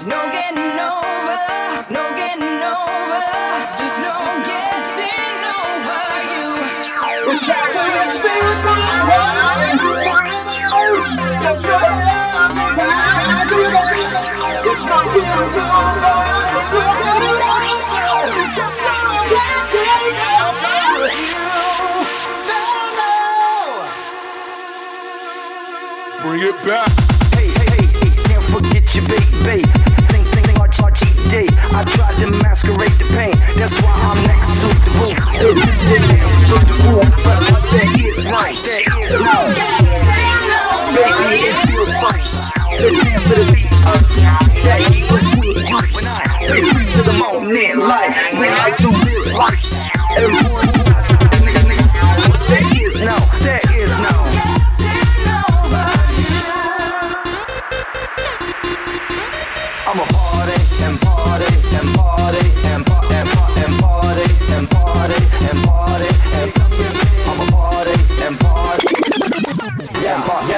Just no getting over, no getting over, just no getting over you. Wish I could spend my life turning the roots, just to have you back again. It's no getting over, it's no getting over, it's just no getting over you. No. Bring it back. Can't forget you, baby. Think, RGD. I tried to masquerade the pain. That's why I'm next to the roof. Next to the roof. But there is night. Baby, it feels fine to dance to the beat of that heat between you and I. Free to the moment, light. We like to live life. Everyone there is no. I'm a party and party and party and party and party and party and party and I'm a party and party and party.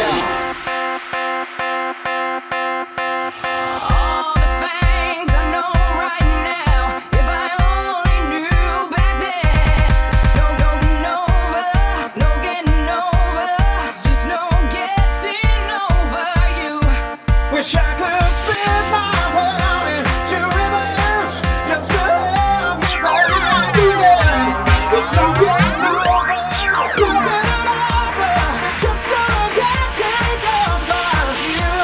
All the things I know right now, if I only knew back then. No getting over, no getting over, just no getting over you. Wish I could spend my world into rivers, just to have you back again. It's no getting over, it's no getting over, it's just no getting over you.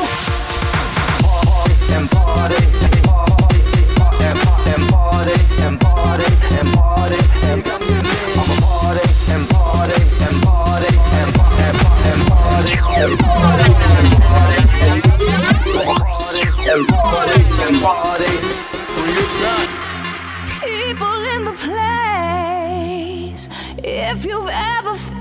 And party and party and party and party and party and I'm a party and party and party and party and party and party and party. Bring it back. People in the place, if you've ever